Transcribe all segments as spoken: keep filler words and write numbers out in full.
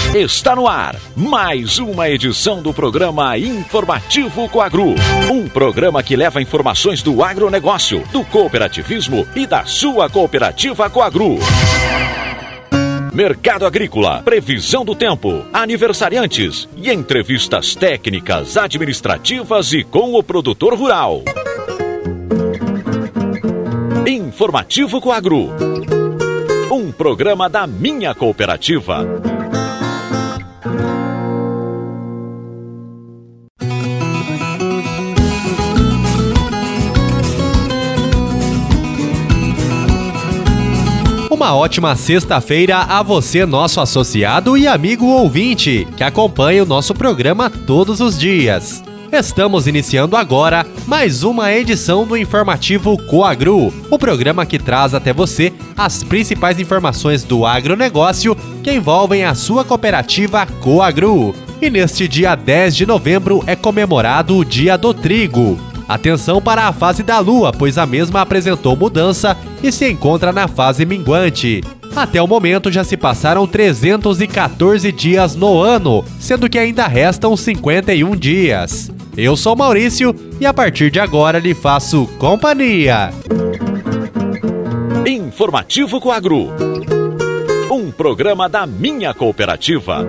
Está no ar mais uma edição do programa Informativo Coagro. Um programa que leva informações do agronegócio, do cooperativismo e da sua cooperativa Coagro. Mercado agrícola, previsão do tempo, aniversariantes e entrevistas técnicas, administrativas e com o produtor rural. Informativo Coagro. Um programa da minha cooperativa. Uma ótima sexta-feira a você, nosso associado e amigo ouvinte, que acompanha o nosso programa todos os dias. Estamos iniciando agora mais uma edição do Informativo Coagro, o programa que traz até você as principais informações do agronegócio que envolvem a sua cooperativa Coagro. E neste dia dez de novembro é comemorado o Dia do Trigo. Atenção para a fase da lua, pois a mesma apresentou mudança e se encontra na fase minguante. Até o momento já se passaram trezentos e quatorze dias no ano, sendo que ainda restam cinquenta e um dias. Eu sou Maurício e a partir de agora lhe faço companhia. Informativo Coagro. Um programa da minha cooperativa.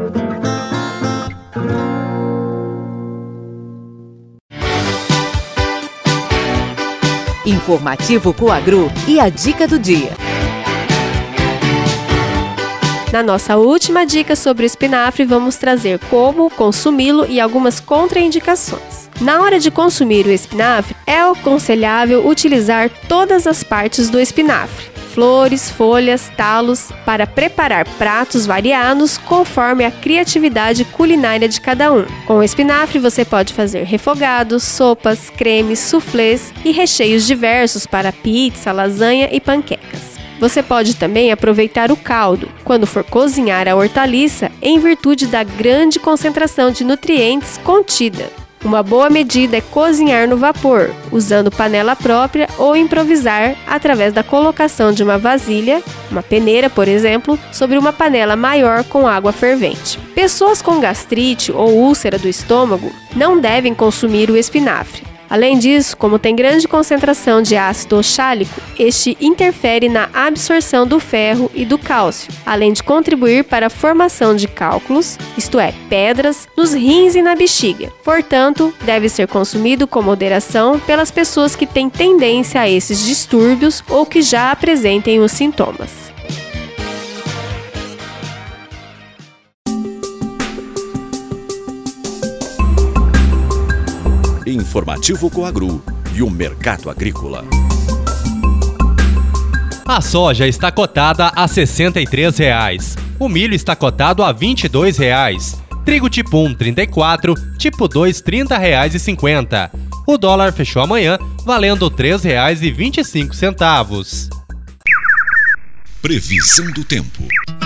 Informativo Coagro e a dica do dia. Na nossa última dica sobre o espinafre, vamos trazer como consumi-lo e algumas contraindicações. Na hora de consumir o espinafre, é aconselhável utilizar todas as partes do espinafre, flores, folhas, talos, para preparar pratos variados conforme a criatividade culinária de cada um. Com o espinafre você pode fazer refogados, sopas, cremes, suflês e recheios diversos para pizza, lasanha e panquecas. Você pode também aproveitar o caldo quando for cozinhar a hortaliça em virtude da grande concentração de nutrientes contida. Uma boa medida é cozinhar no vapor, usando panela própria ou improvisar através da colocação de uma vasilha, uma peneira, por exemplo, sobre uma panela maior com água fervente. Pessoas com gastrite ou úlcera do estômago não devem consumir o espinafre. Além disso, como tem grande concentração de ácido oxálico, este interfere na absorção do ferro e do cálcio, além de contribuir para a formação de cálculos, isto é, pedras, nos rins e na bexiga. Portanto, deve ser consumido com moderação pelas pessoas que têm tendência a esses distúrbios ou que já apresentem os sintomas. Informativo Coagro e o mercado agrícola. A soja está cotada a sessenta e três reais. O milho está cotado a vinte e dois reais. Trigo tipo um, trinta e quatro, tipo dois, trinta reais e cinquenta. O dólar fechou amanhã valendo três reais e vinte e cinco centavos. Previsão do tempo.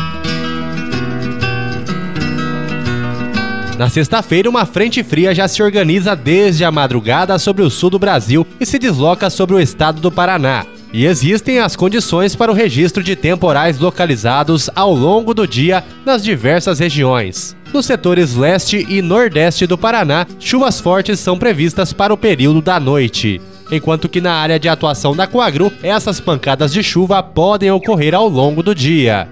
Na sexta-feira, uma frente fria já se organiza desde a madrugada sobre o sul do Brasil e se desloca sobre o estado do Paraná. E existem as condições para o registro de temporais localizados ao longo do dia nas diversas regiões. Nos setores leste e nordeste do Paraná, chuvas fortes são previstas para o período da noite. Enquanto que na área de atuação da Coagro, essas pancadas de chuva podem ocorrer ao longo do dia.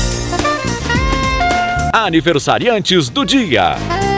Aniversariantes do dia.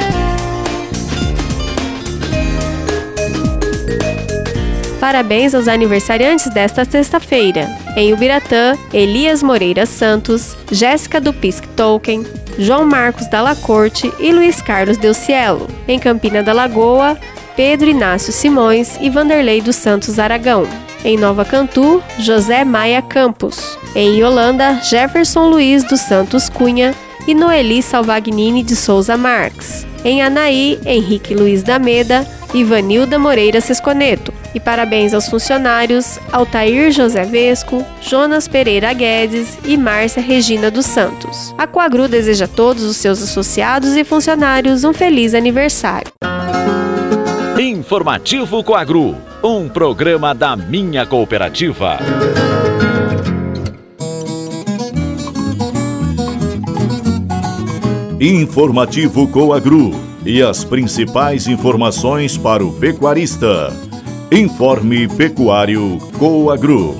Parabéns aos aniversariantes desta sexta-feira. Em Ubiratã, Elias Moreira Santos, Jéssica do Pisque Tolkien, João Marcos Dalla Corte e Luiz Carlos Del Cielo. Em Campina da Lagoa, Pedro Inácio Simões e Vanderlei dos Santos Aragão. Em Nova Cantu, José Maia Campos. Em Yolanda, Jefferson Luiz dos Santos Cunha e Noeli Salvagnini de Souza Marques. Em Anaí, Henrique Luiz Dameda e Vanilda Moreira Sesconeto. E parabéns aos funcionários Altair José Vesco, Jonas Pereira Guedes e Márcia Regina dos Santos. A Coagro deseja a todos os seus associados e funcionários um feliz aniversário. Informativo Coagro, um programa da minha cooperativa. Informativo Coagru e as principais informações para o pecuarista. Informe Pecuário Coagru.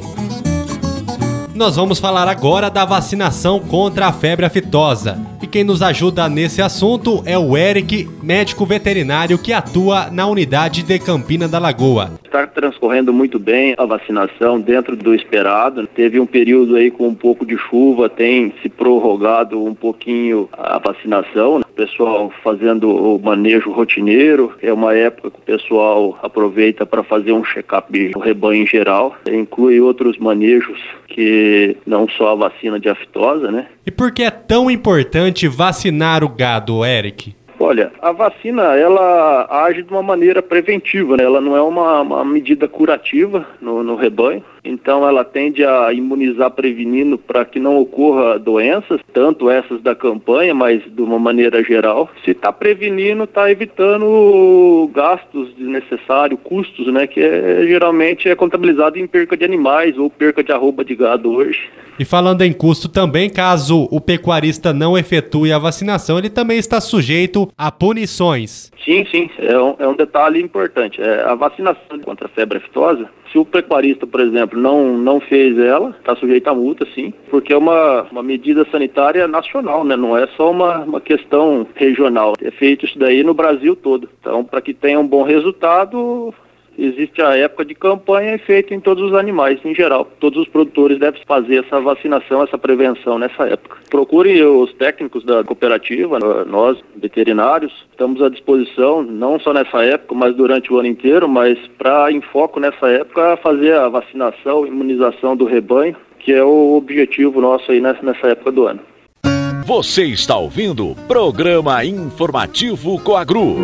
Nós vamos falar agora da vacinação contra a febre aftosa. E quem nos ajuda nesse assunto é o Eric, médico veterinário que atua na unidade de Campina da Lagoa. Está transcorrendo muito bem a vacinação dentro do esperado. Teve um período aí com um pouco de chuva, tem se prorrogado um pouquinho a vacinação. O pessoal fazendo o manejo rotineiro. É uma época que o pessoal aproveita para fazer um check-up do rebanho em geral. Inclui outros manejos que não só a vacina de aftosa, né? E por que é tão importante vacinar o gado, Eric? Olha, a vacina, ela age de uma maneira preventiva, né? Ela não é uma, uma medida curativa no, no rebanho, então ela tende a imunizar prevenindo para que não ocorra doenças, tanto essas da campanha, mas de uma maneira geral. Se está prevenindo, está evitando gastos desnecessários, custos, né? Que é, geralmente é contabilizado em perca de animais ou perca de arroba de gado hoje. E falando em custo também, caso o pecuarista não efetue a vacinação, ele também está sujeito a punições. Sim, sim, é um, é um detalhe importante. É, a vacinação contra a febre aftosa, se o pecuarista, por exemplo, não, não fez ela, está sujeito a multa, sim, porque é uma, uma medida sanitária nacional, né? Não é só uma, uma questão regional. É feito isso daí no Brasil todo. Então, para que tenha um bom resultado, existe a época de campanha e feita em todos os animais em geral. Todos os produtores devem fazer essa vacinação, essa prevenção nessa época. Procurem os técnicos da cooperativa, nós, veterinários, estamos à disposição, não só nessa época, mas durante o ano inteiro, mas para em foco nessa época fazer a vacinação, imunização do rebanho, que é o objetivo nosso aí nessa, nessa época do ano. Você está ouvindo o Programa Informativo Coagru.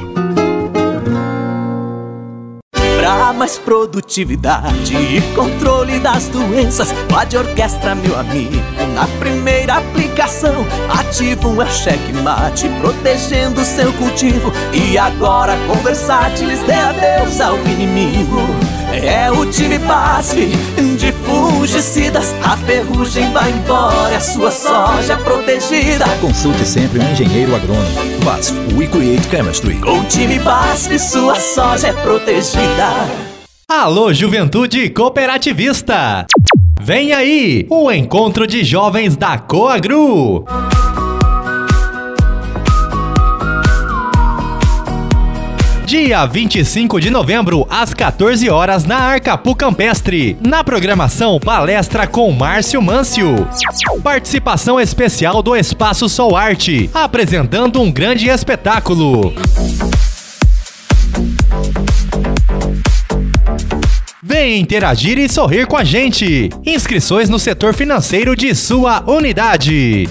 Pra mais produtividade e controle das doenças, pode orquestra, meu amigo. Na primeira aplicação, ativo é o checkmate, protegendo seu cultivo. E agora conversátiles dê adeus ao inimigo. É o time Basf de fungicidas, a ferrugem vai embora, a sua soja protegida. Consulte sempre um engenheiro agrônomo. Basf, we create chemistry. Com o time Basf, sua soja é protegida. Alô, juventude cooperativista! Vem aí, o encontro de jovens da Coagru! Dia vinte e cinco de novembro, às quatorze horas, na Arcapu Campestre. Na programação, palestra com Márcio Mâncio. Participação especial do Espaço Sol Arte, apresentando um grande espetáculo. Vem interagir e sorrir com a gente. Inscrições no setor financeiro de sua unidade.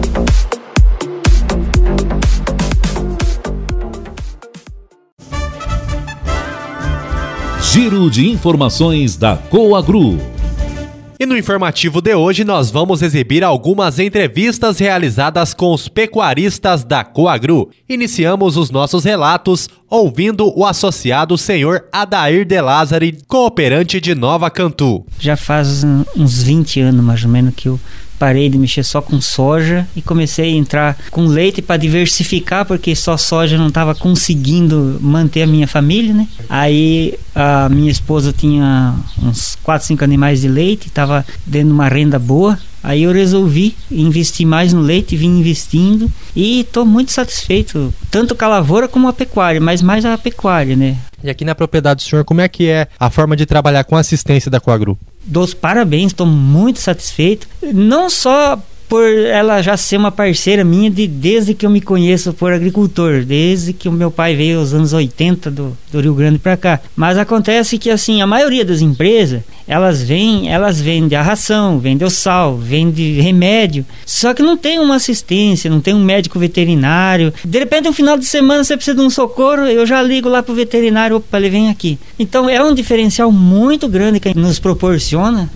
Giro de informações da Coagru. E no informativo de hoje nós vamos exibir algumas entrevistas realizadas com os pecuaristas da Coagru. Iniciamos os nossos relatos ouvindo o associado senhor Adair de Lázari, cooperante de Nova Cantu. Já faz uns vinte anos mais ou menos que eu parei de mexer só com soja e comecei a entrar com leite para diversificar, porque só soja não estava conseguindo manter a minha família, né? Aí a minha esposa tinha uns quatro, cinco animais de leite, estava dando uma renda boa. Aí eu resolvi investir mais no leite, vim investindo e estou muito satisfeito, tanto com a lavoura como a pecuária, mas mais a pecuária, né? E aqui na propriedade do senhor, como é que é a forma de trabalhar com assistência da Coagru? Dou os parabéns, estou muito satisfeito, não só por ela já ser uma parceira minha de, desde que eu me conheço por agricultor, desde que o meu pai veio aos anos oitenta do, do Rio Grande para cá. Mas acontece que assim, a maioria das empresas, elas vêm, elas vendem a ração, vendem o sal, vendem remédio, só que não tem uma assistência, não tem um médico veterinário. De repente, um final de semana você precisa de um socorro, eu já ligo lá pro veterinário, opa, ele vem aqui. Então é um diferencial muito grande que nos proporciona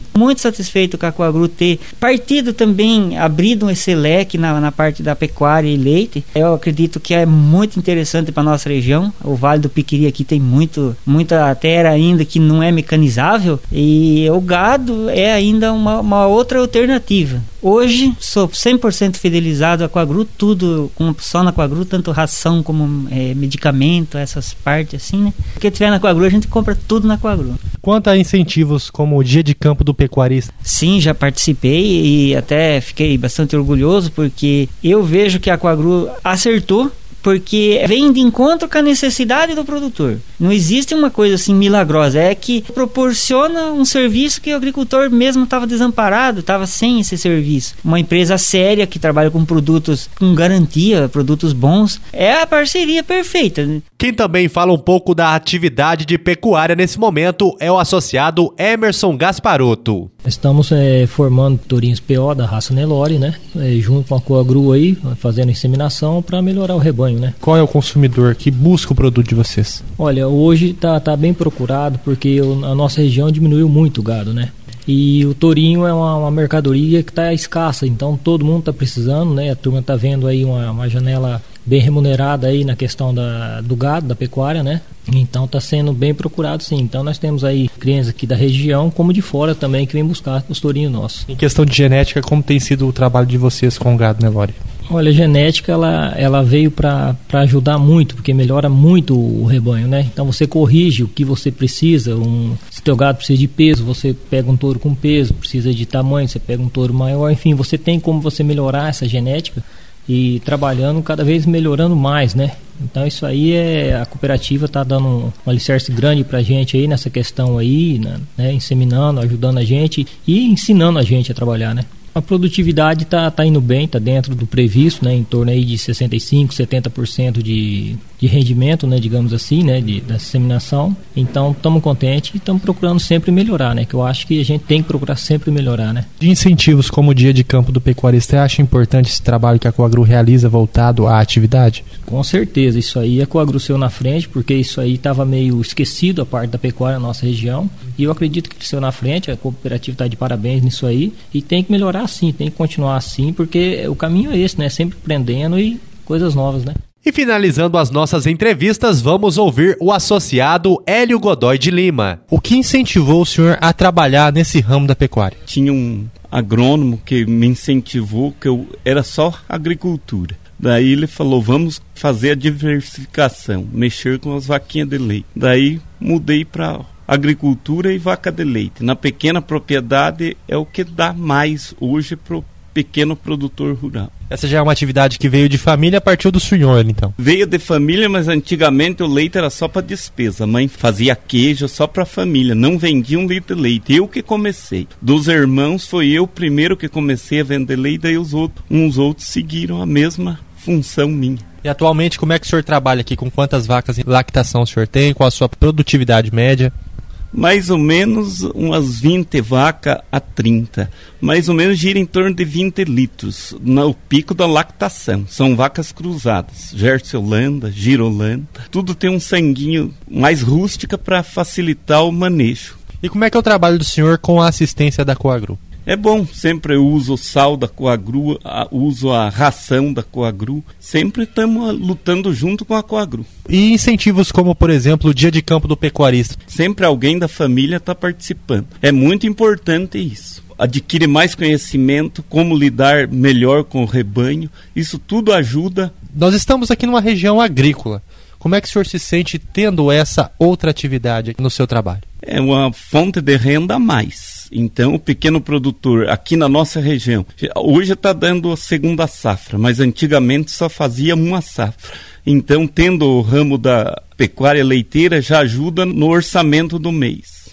muito satisfeito com a Coagru ter partido também, abrido esse leque na, na parte da pecuária e leite. Eu acredito que é muito interessante para nossa região. O Vale do Piquiri aqui tem muito, muita terra ainda que não é mecanizável, e o gado é ainda uma, uma outra alternativa. Hoje sou cem por cento fidelizado à Coagru, tudo com, só na Coagru, tanto ração como é, medicamento, essas partes assim, né? O que tiver na Coagru, a gente compra tudo na Coagru. Quanto a incentivos como o Dia de Campo do Pecuarista? Sim, já participei e até fiquei bastante orgulhoso, porque eu vejo que a Coagru acertou, porque vem de encontro com a necessidade do produtor. Não existe uma coisa assim milagrosa, é que proporciona um serviço que o agricultor mesmo estava desamparado, estava sem esse serviço. Uma empresa séria que trabalha com produtos com garantia, produtos bons, é a parceria perfeita. Quem também fala um pouco da atividade de pecuária nesse momento é o associado Emerson Gasparotto. Estamos é, formando tourinhos P O da raça Nelore, né? É, junto com a Coagru aí, fazendo inseminação para melhorar o rebanho, né? Qual é o consumidor que busca o produto de vocês? Olha, hoje tá, tá bem procurado, porque o, a nossa região diminuiu muito o gado, né? E o tourinho é uma, uma mercadoria que está escassa, então todo mundo está precisando, né? A turma está vendo aí uma, uma janela bem remunerada aí na questão da, do gado, da pecuária, né? Então está sendo bem procurado, sim. Então nós temos aí clientes aqui da região, como de fora também, que vem buscar os tourinhos nossos. Em questão de genética, como tem sido o trabalho de vocês com o gado, Nelore? Olha, a genética ela, ela veio para ajudar muito, porque melhora muito o rebanho, né? Então você corrige o que você precisa. Um, se teu gado precisa de peso, você pega um touro com peso, precisa de tamanho, você pega um touro maior. Enfim, você tem como você melhorar essa genética e trabalhando cada vez melhorando mais, né? Então isso aí é, a cooperativa está dando um, um alicerce grande para a gente aí nessa questão aí, né? Inseminando, ajudando a gente e ensinando a gente a trabalhar, né? A produtividade está tá indo bem, está dentro do previsto, né, em torno aí de sessenta e cinco por cento, setenta por cento de, de rendimento, né, digamos assim, né, de, da disseminação. Então estamos contentes e estamos procurando sempre melhorar, né, que eu acho que a gente tem que procurar sempre melhorar, né. De incentivos como o Dia de Campo do Pecuarista, você acha importante esse trabalho que a Coagru realiza voltado à atividade? Com certeza, isso aí a Coagru saiu na frente, porque isso aí estava meio esquecido, a parte da pecuária na nossa região, e eu acredito que ele saiu na frente, a cooperativa está de parabéns nisso aí, e tem que melhorar assim, tem que continuar assim, porque o caminho é esse, né? Sempre aprendendo e coisas novas, né? E finalizando as nossas entrevistas, vamos ouvir o associado Hélio Godoy de Lima. O que incentivou o senhor a trabalhar nesse ramo da pecuária? Tinha um agrônomo que me incentivou, que eu era só agricultura. Daí ele falou, vamos fazer a diversificação, mexer com as vaquinhas de leite. Daí mudei para agricultura e vaca de leite. Na pequena propriedade é o que dá mais hoje para o pequeno produtor rural. Essa já é uma atividade que veio de família, partiu do senhor, então? Veio de família, mas antigamente o leite era só para despesa. A mãe fazia queijo só para a família, não vendia um litro de leite. Eu que comecei. Dos irmãos, foi eu primeiro que comecei a vender leite, daí os outros, uns outros seguiram a mesma função minha. E atualmente, como é que o senhor trabalha aqui? Com quantas vacas em lactação o senhor tem? Qual a sua produtividade média? Mais ou menos umas vinte vacas a trinta. Mais ou menos gira em torno de vinte litros no pico da lactação. São vacas cruzadas. Jersey Holanda, Giro Holanda. Tudo tem um sanguinho mais rústica para facilitar o manejo. E como é que é o trabalho do senhor com a assistência da Coagru? É bom, sempre eu uso o sal da Coagru, a, uso a ração da Coagru, sempre estamos lutando junto com a Coagru. E incentivos como, por exemplo, o Dia de Campo do Pecuarista? Sempre alguém da família está participando. É muito importante isso. Adquire mais conhecimento, como lidar melhor com o rebanho, isso tudo ajuda. Nós estamos aqui numa região agrícola. Como é que o senhor se sente tendo essa outra atividade no seu trabalho? É uma fonte de renda a mais. Então, o pequeno produtor aqui na nossa região, hoje está dando a segunda safra, mas antigamente só fazia uma safra. Então, tendo o ramo da pecuária leiteira, já ajuda no orçamento do mês.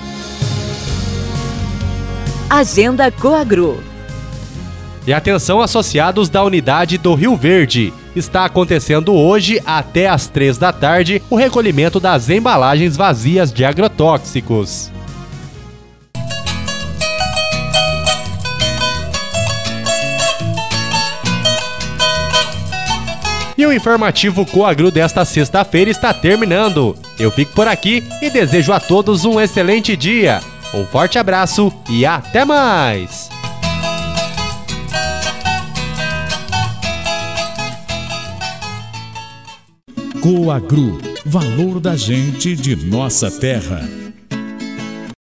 Agenda Coagru. E atenção, associados da unidade do Rio Verde. Está acontecendo hoje, até às três da tarde, o recolhimento das embalagens vazias de agrotóxicos. E o informativo Coagru desta sexta-feira está terminando. Eu fico por aqui e desejo a todos um excelente dia. Um forte abraço e até mais! Coagro, valor da gente de nossa terra.